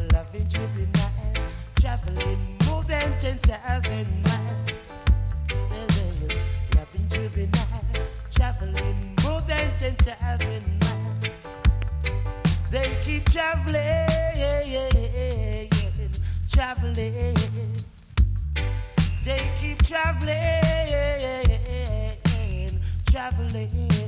loving juvenile, traveling more than 10,000 miles. Loving juvenile, traveling more than 10,000 miles. They keep traveling, traveling. They keep traveling, traveling.